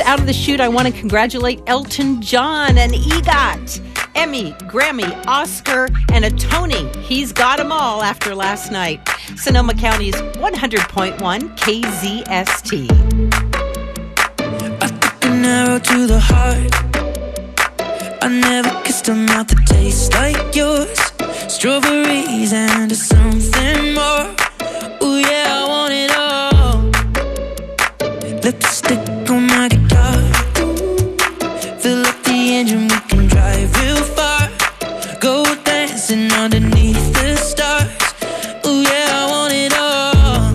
out of the chute, I want to congratulate Elton John, an EGOT, Emmy, Grammy, Oscar, and a Tony. He's got them all after last night. Sonoma County's 100.1 KZST. I took an arrow to the heart. I never kissed a mouth that tastes like yours. Strawberries and something more. Ooh yeah, I want it all. Lipstick on my guitar. Fill up the engine, we can drive real far. Go dancing underneath the stars. Ooh yeah, I want it all.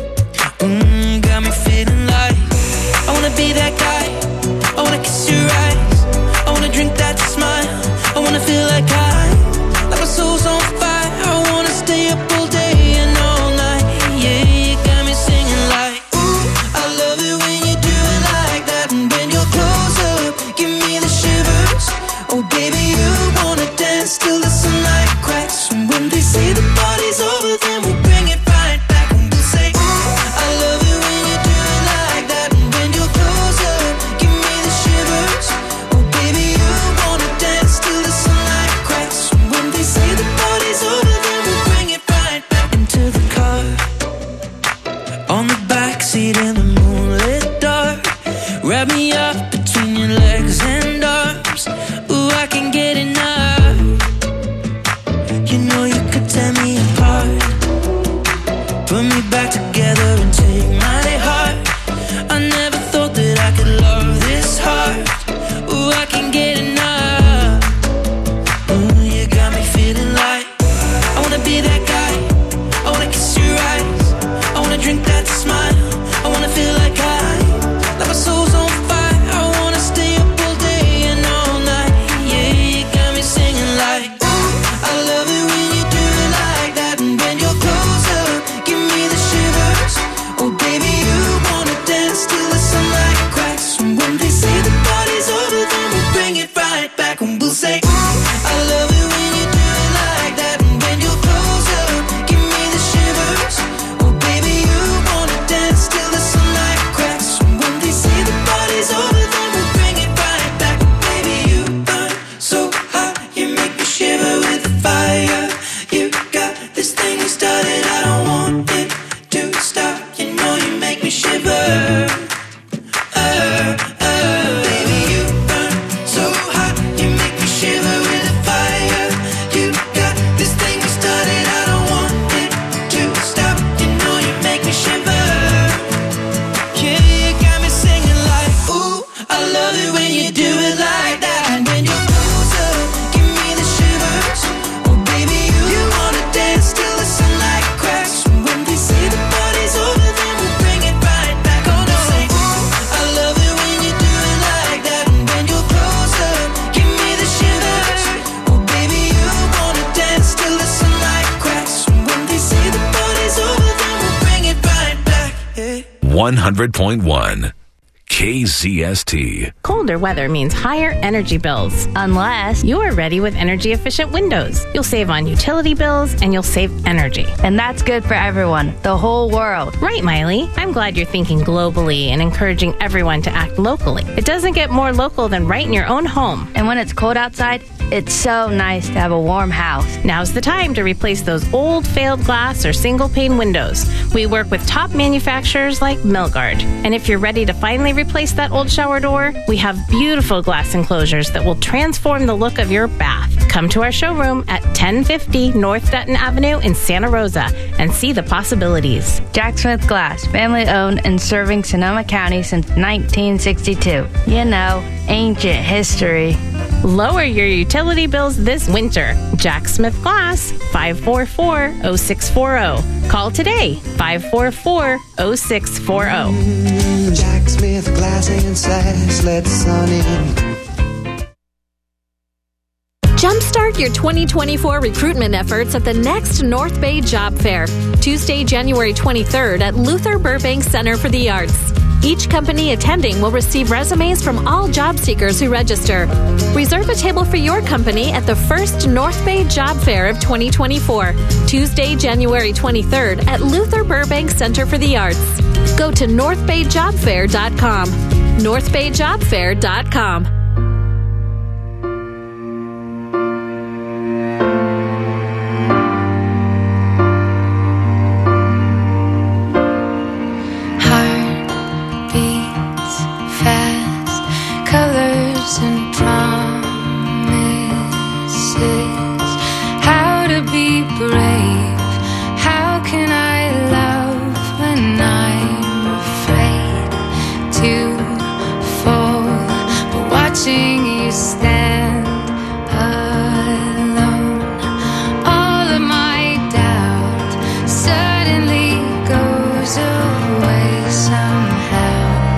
Got me feeling like I wanna be that guy. I wanna kiss your eyes. I wanna drink that smile. I wanna feel like my soul's on fire. I wanna stay up all day and all night. Yeah, you got me singing like, ooh, I love it when you do it like that. And when you're close up, give me the shivers. Oh baby, you wanna dance till the sunlight cracks. And when they say the party's over, then we'll bring it right back. And we'll say, ooh, I love it when you do it like that. And when you're close up, give me the shivers. Oh baby, you wanna dance till the sunlight cracks. And when they say the party's over, then we'll bring it right back into the car. On the backseat in the moonlit dark. Wrap me up between your legs and arms. Ooh, I can get enough. You know you could tear me apart. Put me back together and take my heart. I never thought that I could love this hard. Ooh, I can get enough. Ooh, you got me feeling like I wanna be that guy. I wanna kiss your eyes. I wanna drink that smile. I wanna feel like my soul's on fire. I wanna stay up all day and all night. Yeah, you got me singing like, ooh, I love it when you do it like that. And when you're close up, give me the shivers. Oh baby, you wanna dance till the sunlight cracks. And when they say the party's over, then we'll bring it right back. And we'll say, ooh, I love it when you do it like that. And when you're close up, give me the shivers. Oh baby, you wanna dance till the sunlight cracks. And when they say the party's over, then we'll bring it right back. Baby, you burn so hot, you make me shiver with the fire. You got this thing you started, I don't want it to stop. You know you make me shiver. Baby, you burn so hot, you make me shiver with the fire. You got this thing you started, I don't want it to stop. You know you make me shiver. Yeah, you got me singing like, ooh, I love it when you do it like that. And when you're close up, give me the shivers. Oh baby, you wanna dance till the sunlight cracks. And when they say the party's over, then we'll bring it right back. Oh no, say, ooh, I love it when you do it like that. And when you're close up, give me the shivers. Oh baby, you wanna dance till the sunlight cracks. And when they say the party's over, then we'll bring it right back. Yeah. 100.1 KZST. Colder weather means higher energy bills. Unless you're ready with energy-efficient windows. You'll save on utility bills and you'll save energy. And that's good for everyone, the whole world. Right, Miley. I'm glad you're thinking globally and encouraging everyone to act locally. It doesn't get more local than right in your own home. And when it's cold outside, it's so nice to have a warm house. Now's the time to replace those old failed glass or single-pane windows. We work with top manufacturers like Milgard. And if you're ready to finally replace that old shower door, we have beautiful glass enclosures that will transform the look of your bath. Come to our showroom at 1050 North Dutton Avenue in Santa Rosa and see the possibilities. Jack Smith Glass, family-owned and serving Sonoma County since 1962. You know, ancient history. Lower your utility bills this winter. Jack Smith Glass, 544-0640. Call today, 544-0640. Jack Smith Glass and Glass, let the sun in. Jumpstart your 2024 recruitment efforts at the next North Bay Job Fair, Tuesday, January 23rd at Luther Burbank Center for the Arts. Each company attending will receive resumes from all job seekers who register. Reserve a table for your company at the first North Bay Job Fair of 2024, Tuesday, January 23rd at Luther Burbank Center for the Arts. Go to northbayjobfair.com. NorthBayJobFair.com. And promises, how to be brave, how can I love when I'm afraid to fall, but watching you stand alone, all of my doubt suddenly goes away somehow.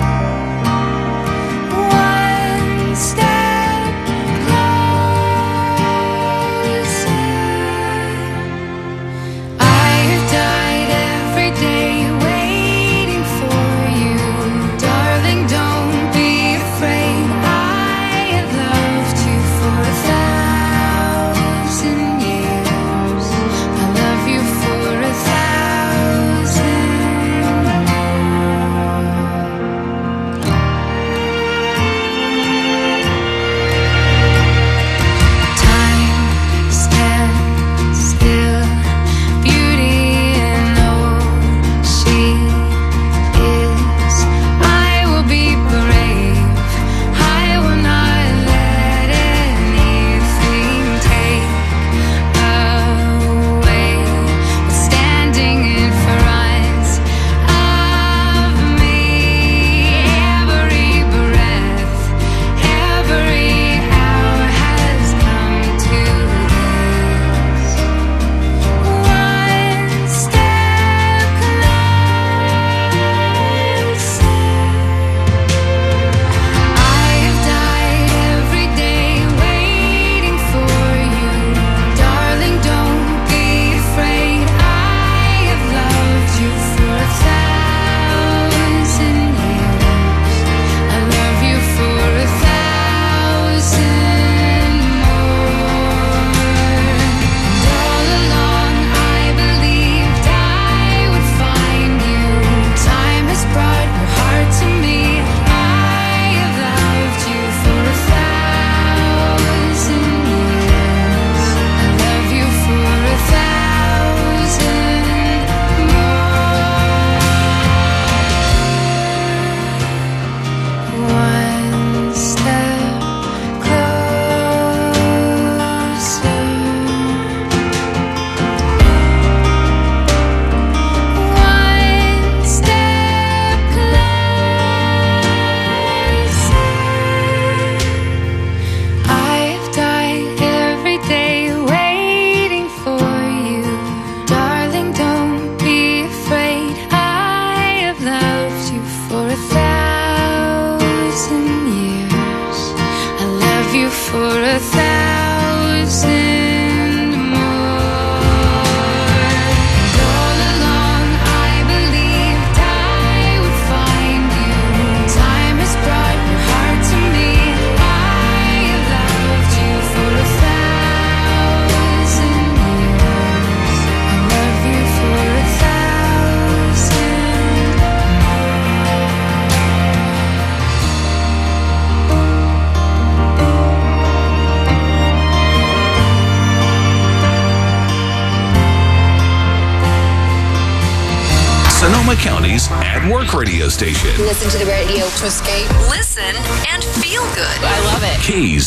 Sonoma County's At Work radio station. Listen to the radio to escape. Listen and feel good. I love it.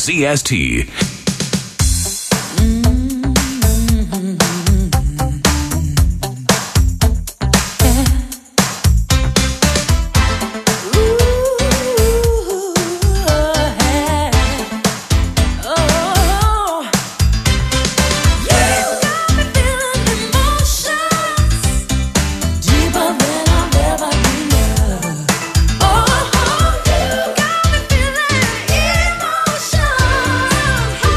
KZST. Oh, you got me feeling emotion.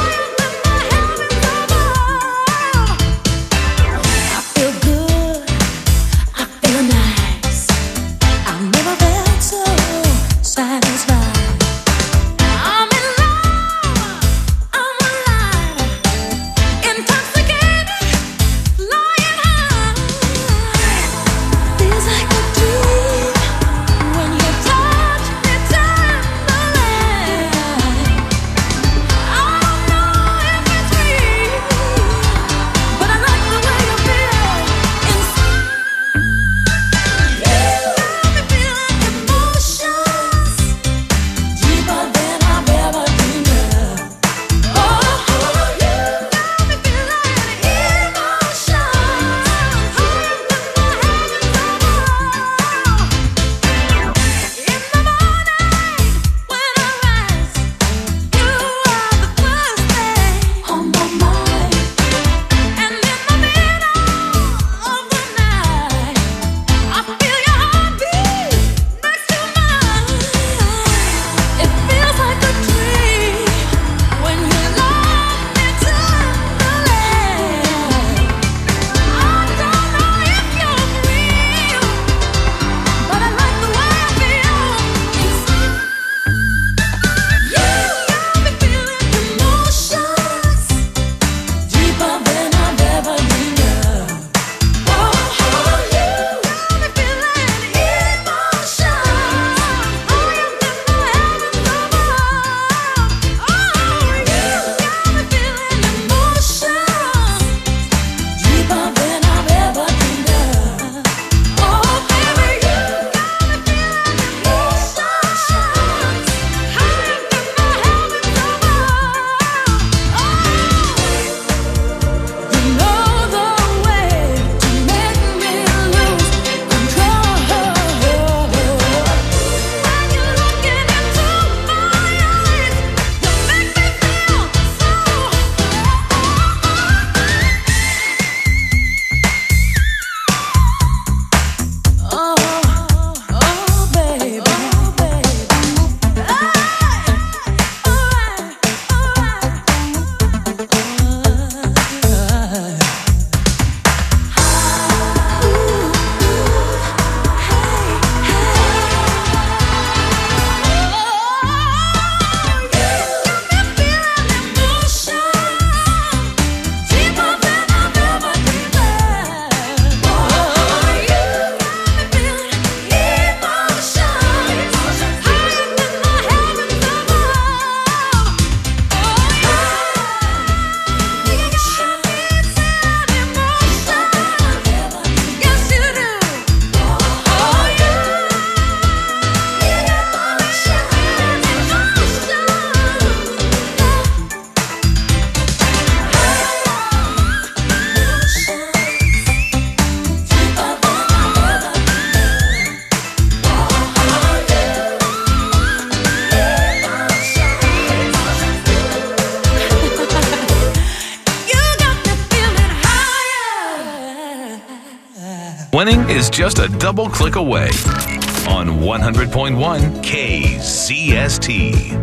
Winning is just a double click away on 100.1 KZST.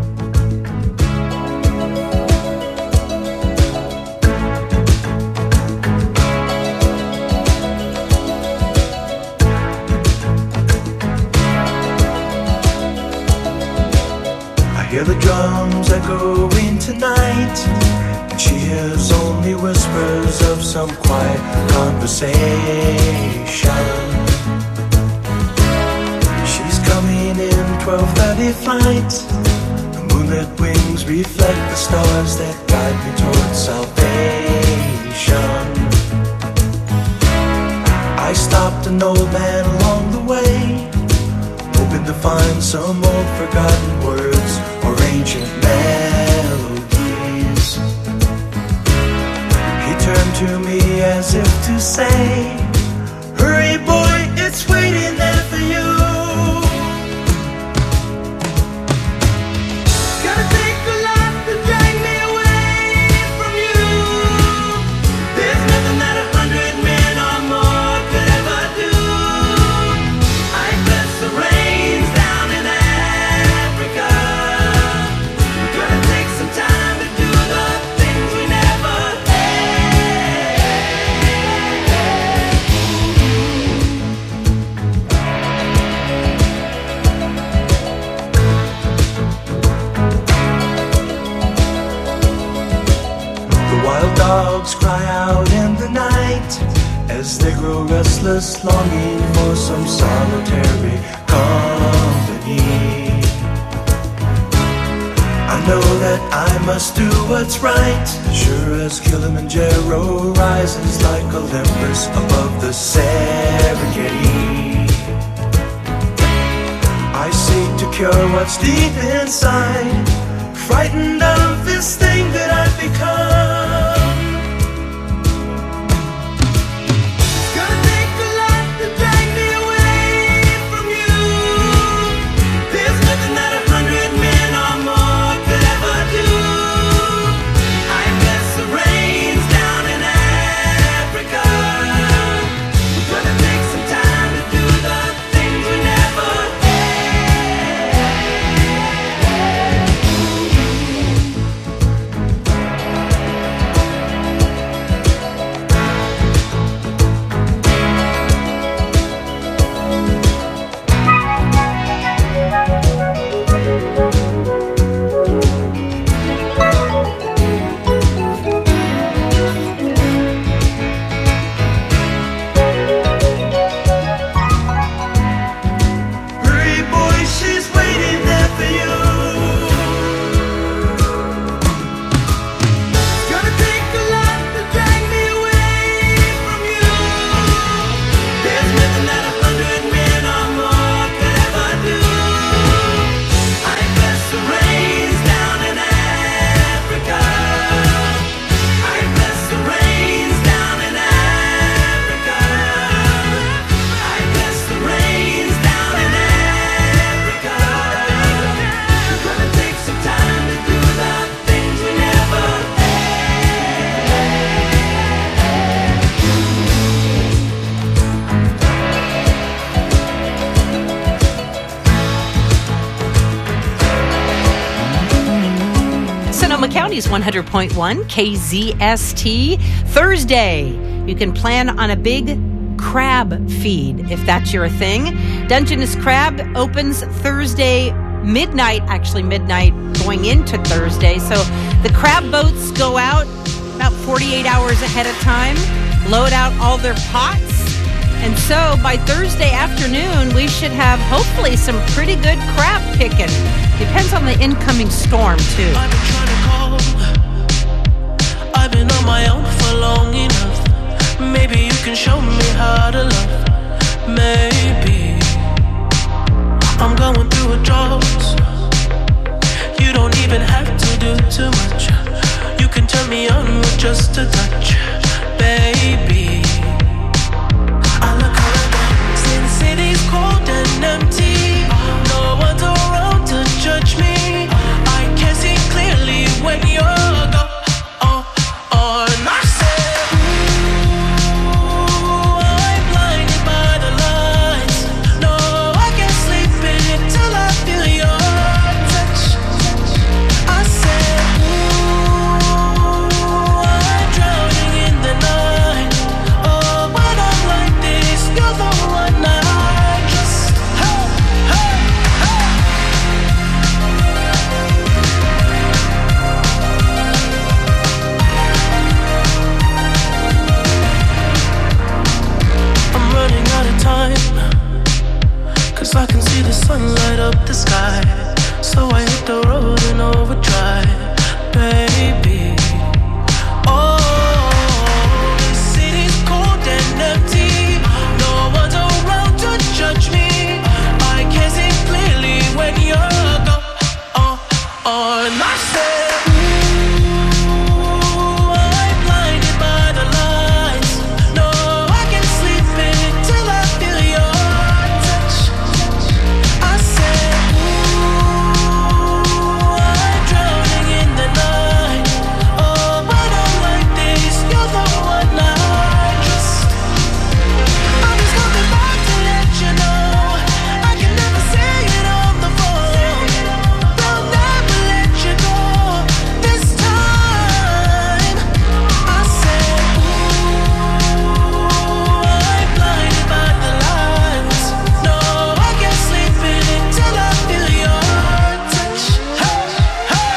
Hear the drums echoing tonight, and she hears only whispers of some quiet conversation. She's coming in 12:30 flight. The moonlit wings reflect the stars that guide me towards salvation. I stopped an old man along the way, hoping to find some old forgotten words or ancient melodies. He turned to me as if to say, hurry boy, it's waiting there for you. Gotta take a lot to drag me away from you. There's nothing that 100 men or more could ever do. I bless the rains down in Africa. Gonna take some time to do the things we never The wild dogs cry out in the night as they grow restless, longing for some solitary company. I know that I must do what's right, sure as Kilimanjaro rises like Olympus above the Serengeti. I seek to cure what's deep inside, frightened of this thing that I've become. Gonna take a lot to drag me away from you. There's nothing that 100 men or more could ever do. I bless the rains down in Africa. We're gonna take some time to do the things we never Hurry boy, she's waiting there for you. Gonna take a lot to drag me away from you. There's nothing that 100 men or more could ever do. I bless the rains down in Africa. I bless the rains down in Africa. I bless the rains down in Africa. We're gonna take some time to do the things we never Sonoma County's 100.1 KZST. Thursday, you can plan on a big crab feed if that's your thing. Dungeness Crab opens Thursday midnight going into Thursday. So the crab boats go out about 48 hours ahead of time, load out all their pots. And so by Thursday afternoon, we should have hopefully some pretty good crab picking. Depends on the incoming storm, too. I've been trying to call. I've been on my own for long enough. Maybe you can show me how to love. Maybe I'm going through a drought. You don't even have to do too much. You can turn me on with just a touch, baby. I look around, since city's cold and empty. No one's around to judge me. I can see clearly when you're gone. And I said, ooh, I'm blinded by sun light up the sky. So I hit the road in overdrive, baby. Oh, the city's cold and empty. No one's around to judge me. I can see clearly when you're gone. And I said, ooh, I'm blinded by the lights. No, I can't sleep until I feel your touch. I said, ooh, I'm drowning in the night. Oh, but I'm like this, you're the one I trust. I'm just coming back to let you know I can never say it on the phone. They'll never let you go this time. I said, ooh, I'm blinded by the lights. No, I can't sleep until I feel your touch. Hey, hey,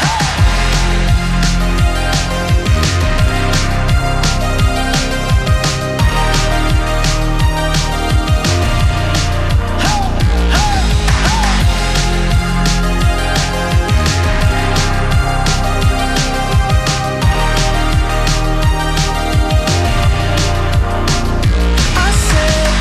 I said,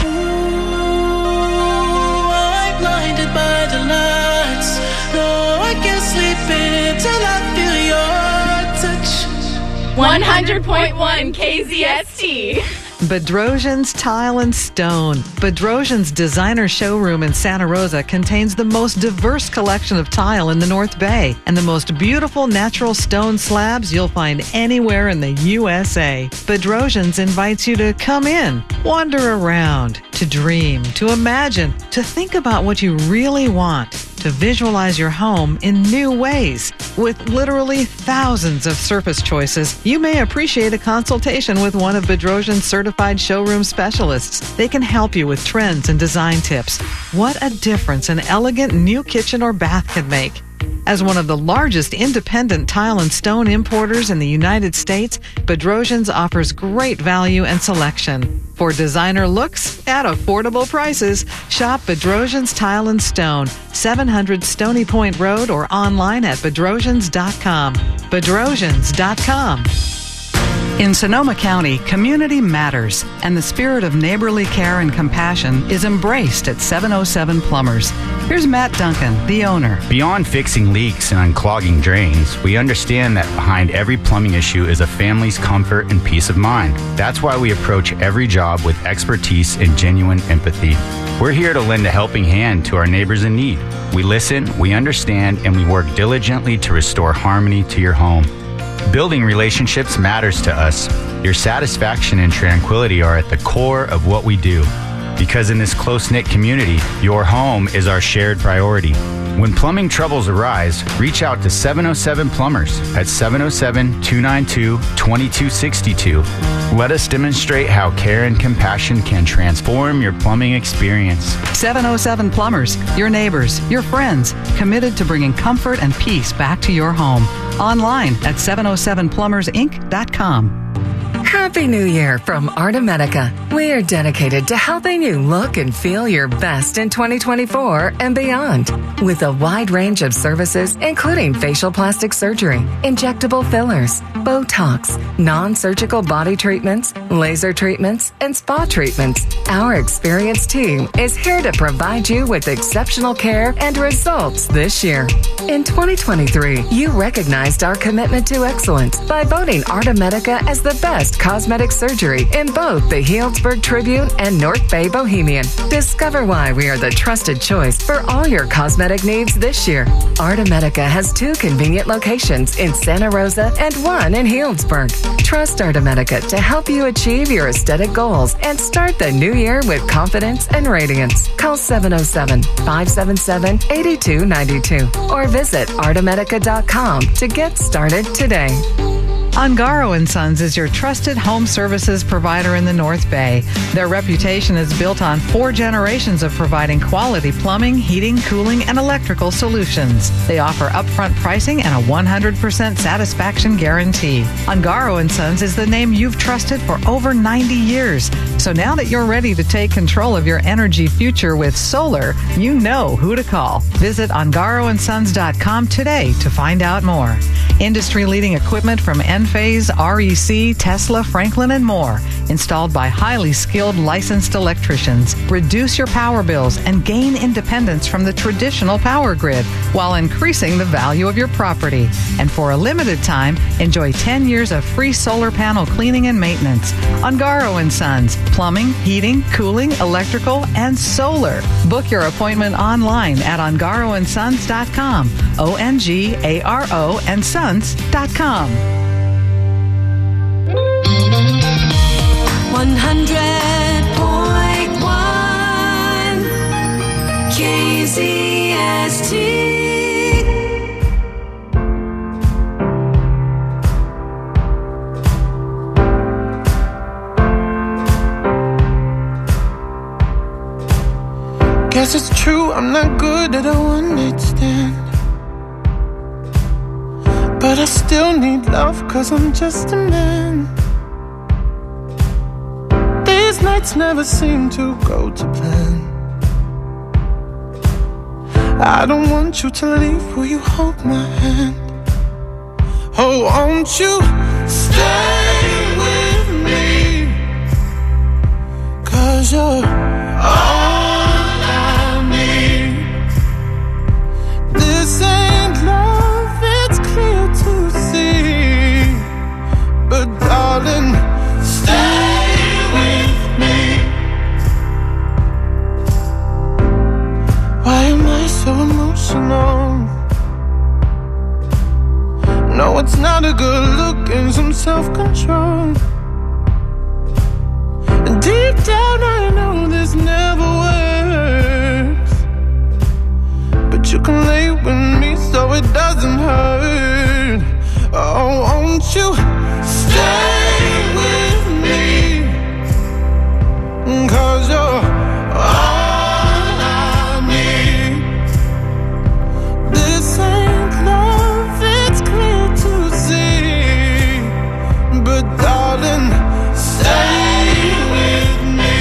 ooh, I'm blinded by the lights. No, I can't sleep until I feel your touch. 100.1 KZST. Bedrosian's Tile and Stone. Bedrosian's designer showroom in Santa Rosa contains the most diverse collection of tile in the North Bay and the most beautiful natural stone slabs you'll find anywhere in the USA. Bedrosian's invites you to come in, wander around, to dream, to imagine, to think about what you really want, to visualize your home in new ways. With literally thousands of surface choices, you may appreciate a consultation with one of Bedrosian's certified showroom specialists. They can help you with trends and design tips. What a difference an elegant new kitchen or bath can make. As one of the largest independent tile and stone importers in the United States, Bedrosian's offers great value and selection. For designer looks at affordable prices, shop Bedrosian's Tile and Stone, 700 Stony Point Road, or online at bedrosians.com. Bedrosians.com. In Sonoma County, community matters, and the spirit of neighborly care and compassion is embraced at 707 Plumbers. Here's Matt Duncan, the owner. Beyond fixing leaks and unclogging drains, we understand that behind every plumbing issue is a family's comfort and peace of mind. That's why we approach every job with expertise and genuine empathy. We're here to lend a helping hand to our neighbors in need. We listen, we understand, and we work diligently to restore harmony to your home. Building relationships matters to us. Your satisfaction and tranquility are at the core of what we do. Because in this close-knit community, your home is our shared priority. When plumbing troubles arise, reach out to 707 Plumbers at 707-292-2262. Let us demonstrate how care and compassion can transform your plumbing experience. 707 Plumbers, your neighbors, your friends, committed to bringing comfort and peace back to your home. Online at 707plumbersinc.com. Happy New Year from Artemedica. We are dedicated to helping you look and feel your best in 2024 and beyond. With a wide range of services, including facial plastic surgery, injectable fillers, Botox, non-surgical body treatments, laser treatments, and spa treatments. Our experienced team is here to provide you with exceptional care and results this year. In 2023, you recognized our commitment to excellence by voting Artemedica as the best cosmetic surgery in both the Healdsburg Tribune and North Bay Bohemian. Discover why we are the trusted choice for all your cosmetic needs this year. Artemedica has 2 convenient locations in Santa Rosa and 1 in Healdsburg. Trust Artemedica to help you achieve your aesthetic goals and start the new year with confidence and radiance. Call 707-577-8292 or visit artemedica.com to get started today. Ungaro & Sons is your trusted home services provider in the North Bay. Their reputation is built on 4 generations of providing quality plumbing, heating, cooling, and electrical solutions. They offer upfront pricing and a 100% satisfaction guarantee. Ungaro & Sons is the name you've trusted for over 90 years. So now that you're ready to take control of your energy future with solar, you know who to call. Visit OngaroandSons.com today to find out more. Industry-leading equipment from Enphase, REC, Tesla, Franklin, and more. Installed by highly skilled licensed electricians. Reduce your power bills and gain independence from the traditional power grid while increasing the value of your property. And for a limited time, enjoy 10 years of free solar panel cleaning and maintenance. Ongaro and Sons, plumbing, heating, cooling, electrical, and solar. Book your appointment online at ongaroandsons.com. ONGARO and Sons.com. 100.1 KZST. Guess it's true, I'm not good at a one-night stand. But I still need love, 'cause I'm just a man. These nights never seem to go to plan. I don't want you to leave, will you hold my hand? Oh, won't you stay with me? 'Cause you're all I need. This ain't love, it's clear to see. But darling, stay with me. Why am I so emotional? No, it's not a good look and some self-control. And deep down I know this never works. But you can lay with me so it doesn't hurt. Oh, won't you stay with me? 'Cause you're all I need. This ain't love, it's clear to see. But darling, stay with me.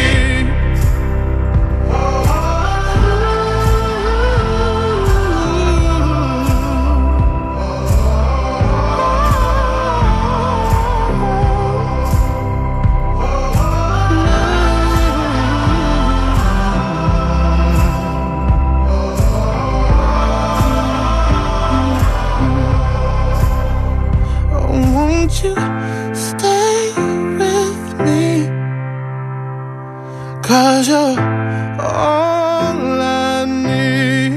Won't you stay with me? 'Cause you're all I need.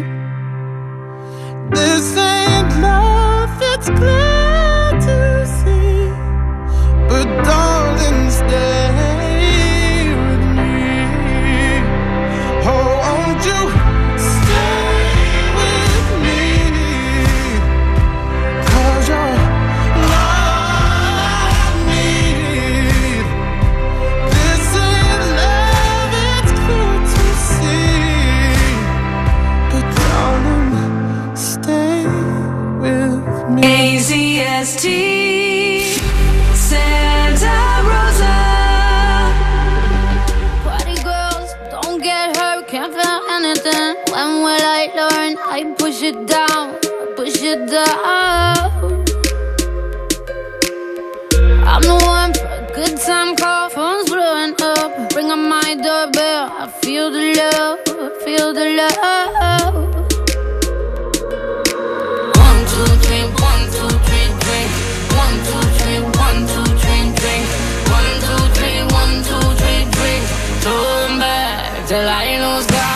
This ain't love, it's clear to see. But darling, stay with me. Oh, won't you stay with me? 'Cause you're KZST Santa Rosa. Party girls, don't get hurt, can't feel anything. When will I learn? I push it down, push it down. I'm the one for a good time call, phone's blowing up. Ring on my doorbell, I feel the love, feel the love. 1, 2, 3, 1, 2, 3, drink. 1, 2, 3, 1, 2, 3, drink. 1, 2, 3, 1, 2, 3, drink. Turn back till I lose God.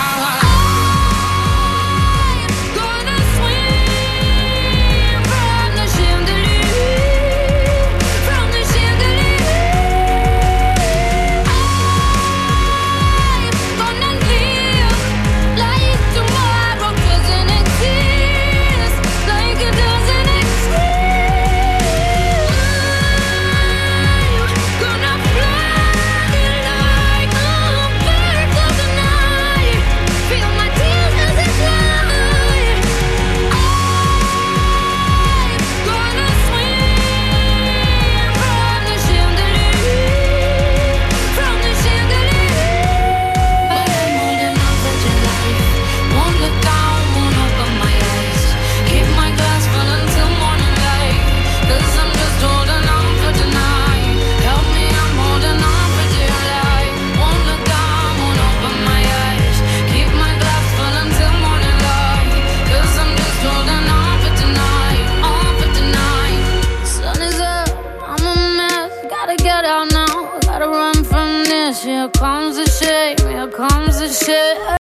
Feel said